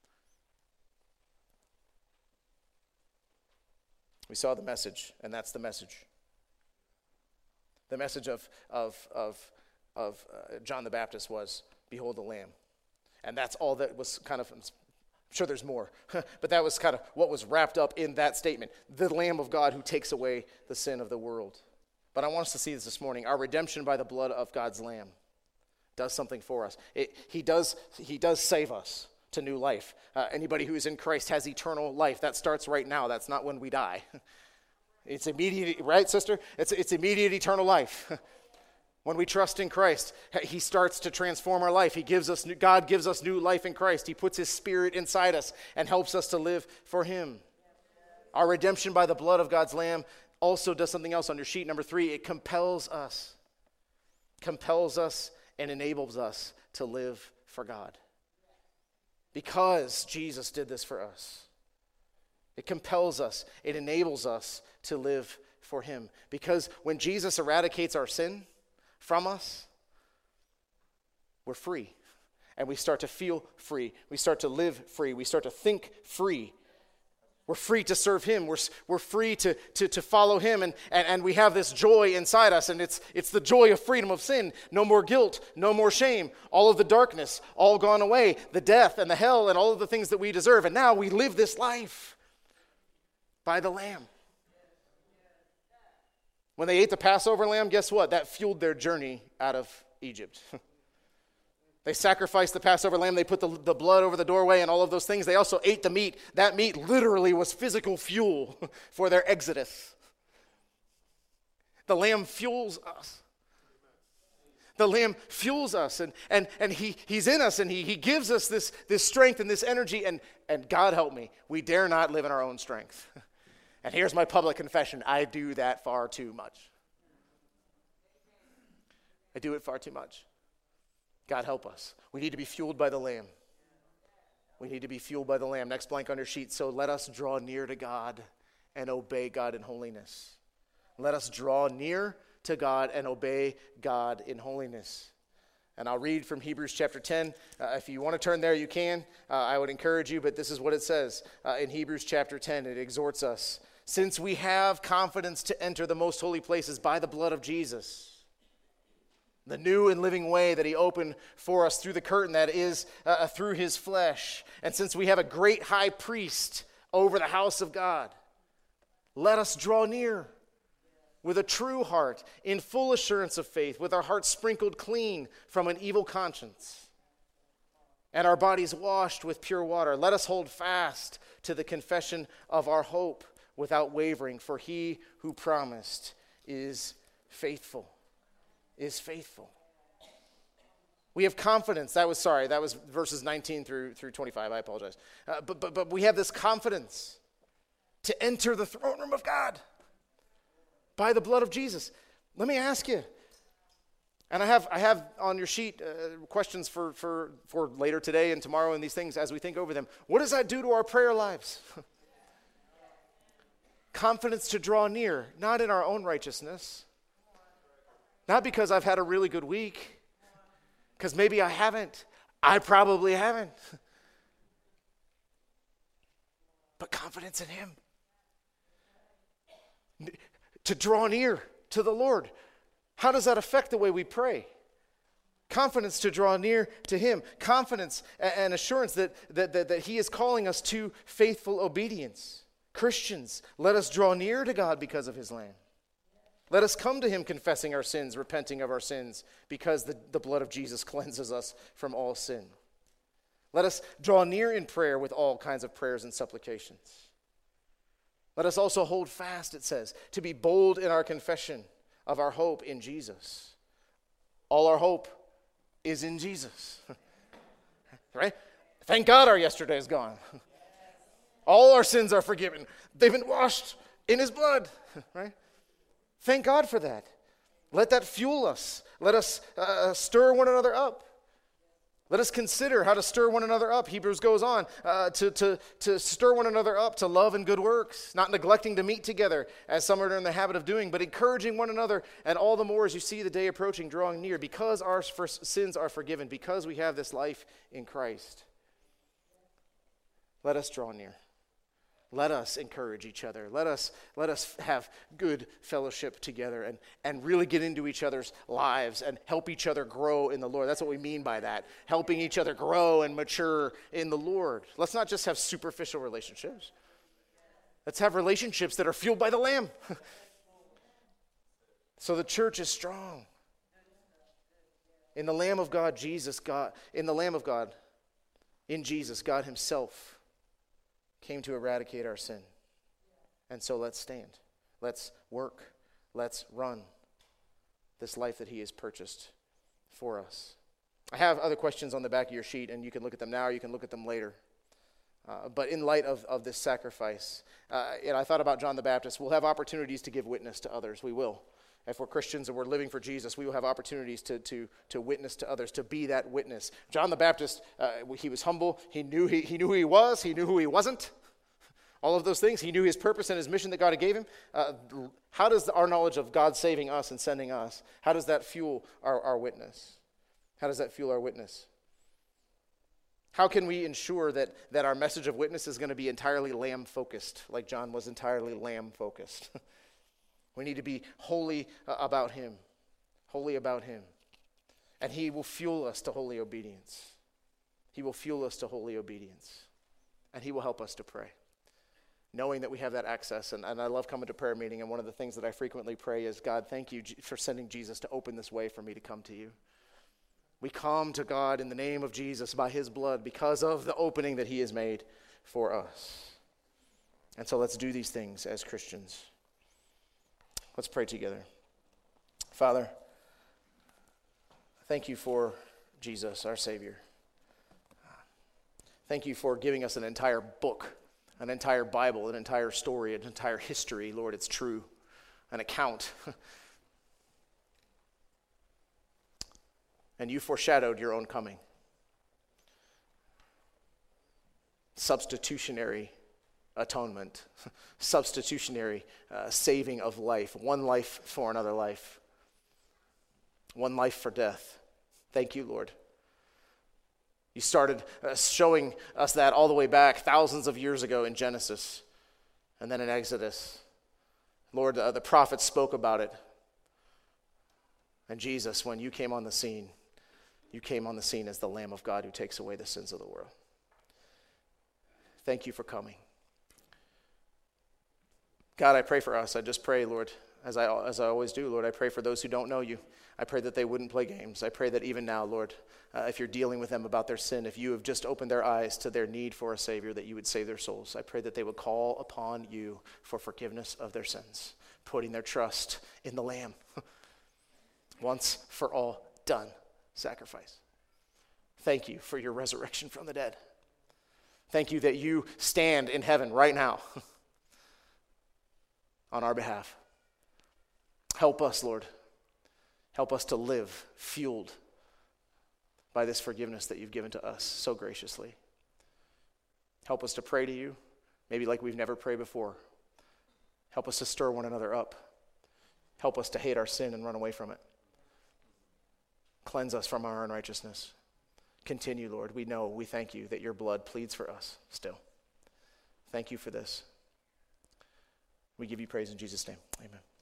We saw the message, and that's the message. The message of, of, of, of uh, John the Baptist was, behold the Lamb. And that's all that was kind of, I'm sure there's more, but that was kind of what was wrapped up in that statement. The Lamb of God who takes away the sin of the world. But I want us to see this this morning. Our redemption by the blood of God's Lamb does something for us. It, he does, he does save us to new life. Uh, anybody who is in Christ has eternal life. That starts right now. That's not when we die. It's immediate, right, sister? It's, it's immediate eternal life. When we trust in Christ, he starts to transform our life. He gives us new, God gives us new life in Christ. He puts his Spirit inside us and helps us to live for him. Our redemption by the blood of God's Lamb also does something else on your sheet. Number three, it compels us. Compels us and enables us to live for God. Because Jesus did this for us. It compels us. It enables us to live for him. Because when Jesus eradicates our sin from us, we're free. And we start to feel free. We start to live free. We start to think free. We're free to serve him. We're, we're free to, to, to follow him. And, and, and we have this joy inside us. And it's, it's the joy of freedom of sin. No more guilt. No more shame. All of the darkness, all gone away. The death and the hell and all of the things that we deserve. And now we live this life by the Lamb. When they ate the Passover lamb, guess what? That fueled their journey out of Egypt. They sacrificed the Passover lamb. They put the, the blood over the doorway and all of those things. They also ate the meat. That meat literally was physical fuel for their exodus. The lamb fuels us. The lamb fuels us, and, and, and he, he's in us, and he, he gives us this, this strength and this energy, and, and God help me, we dare not live in our own strength. And here's my public confession. I do that far too much. I do it far too much. God help us. We need to be fueled by the Lamb. We need to be fueled by the Lamb. Next blank on your sheet. So let us draw near to God and obey God in holiness. Let us draw near to God and obey God in holiness. And I'll read from Hebrews chapter ten. Uh, if you want to turn there, you can. Uh, I would encourage you, but this is what it says uh, in Hebrews chapter ten. It exhorts us. Since we have confidence to enter the most holy places by the blood of Jesus, the new and living way that he opened for us through the curtain that is uh, through his flesh. And since we have a great high priest over the house of God, let us draw near with a true heart, in full assurance of faith, with our hearts sprinkled clean from an evil conscience, and our bodies washed with pure water. Let us hold fast to the confession of our hope without wavering, for he who promised is faithful. Is faithful. We have confidence. That was, sorry, that was verses nineteen through, through twenty-five. I apologize. Uh, but, but, but we have this confidence to enter the throne room of God by the blood of Jesus. Let me ask you, and I have I have on your sheet uh, questions for, for, for later today and tomorrow and these things as we think over them. What does that do to our prayer lives? Confidence to draw near, not in our own righteousness, not because I've had a really good week, because maybe I haven't. I probably haven't. But confidence in him. To draw near to the Lord. How does that affect the way we pray? Confidence to draw near to him. Confidence and assurance that, that, that, that he is calling us to faithful obedience. Christians, let us draw near to God because of his Lamb. Let us come to him confessing our sins, repenting of our sins, because the, the blood of Jesus cleanses us from all sin. Let us draw near in prayer with all kinds of prayers and supplications. Let us also hold fast, it says, to be bold in our confession of our hope in Jesus. All our hope is in Jesus. Right? Thank God our yesterday is gone. All our sins are forgiven. They've been washed in his blood. Right? Thank God for that. Let that fuel us. Let us uh, stir one another up. Let us consider how to stir one another up. Hebrews goes on uh, to, to, to stir one another up to love and good works, not neglecting to meet together as some are in the habit of doing, but encouraging one another, and all the more as you see the day approaching, drawing near, because our sins are forgiven, because we have this life in Christ. Let us draw near. Let us encourage each other. Let us let us have good fellowship together and, and really get into each other's lives and help each other grow in the Lord. That's what we mean by that. Helping each other grow and mature in the Lord. Let's not just have superficial relationships. Let's have relationships that are fueled by the Lamb. So the church is strong. In the Lamb of God, Jesus, God, in the Lamb of God, in Jesus, God himself came to eradicate our sin. And so let's stand. Let's work. Let's run this life that he has purchased for us. I have other questions on the back of your sheet, and you can look at them now or you can look at them later. Uh, but in light of, of this sacrifice, uh, and I thought about John the Baptist, we'll have opportunities to give witness to others. We will. If we're Christians and we're living for Jesus, we will have opportunities to, to, to witness to others, to be that witness. John the Baptist, uh, he was humble. He knew he, he knew who he was. He knew who he wasn't. All of those things. He knew his purpose and his mission that God had gave him. Uh, how does our knowledge of God saving us and sending us, how does that fuel our, our witness? How does that fuel our witness? How can we ensure that, that our message of witness is going to be entirely Lamb-focused, like John was entirely Lamb-focused? We need to be holy about him, holy about him. And he will fuel us to holy obedience. He will fuel us to holy obedience. And he will help us to pray, knowing that we have that access. And, and I love coming to prayer meeting, and one of the things that I frequently pray is, God, thank you for sending Jesus to open this way for me to come to you. We come to God in the name of Jesus by his blood because of the opening that he has made for us. And so let's do these things as Christians. Let's pray together. Father, thank you for Jesus, our Savior. Thank you for giving us an entire book, an entire Bible, an entire story, an entire history. Lord, it's true, an account. And you foreshadowed your own coming. Substitutionary atonement, substitutionary uh, saving of life, one life for another life, one life for death. Thank you, Lord. You started uh, showing us that all the way back thousands of years ago in Genesis and then in Exodus. Lord, uh, the prophets spoke about it. And Jesus, when you came on the scene, you came on the scene as the Lamb of God who takes away the sins of the world. Thank you for coming. God, I pray for us. I just pray, Lord, as I as I always do, Lord, I pray for those who don't know you. I pray that they wouldn't play games. I pray that even now, Lord, uh, if you're dealing with them about their sin, if you have just opened their eyes to their need for a Savior, that you would save their souls. I pray that they would call upon you for forgiveness of their sins, putting their trust in the Lamb. Once for all done sacrifice. Thank you for your resurrection from the dead. Thank you that you stand in heaven right now on our behalf. Help us, Lord. Help us to live fueled by this forgiveness that you've given to us so graciously. Help us to pray to you, maybe like we've never prayed before. Help us to stir one another up. Help us to hate our sin and run away from it. Cleanse us from our unrighteousness. Continue, Lord. We know, we thank you that your blood pleads for us still. Thank you for this. We give you praise in Jesus' name. Amen.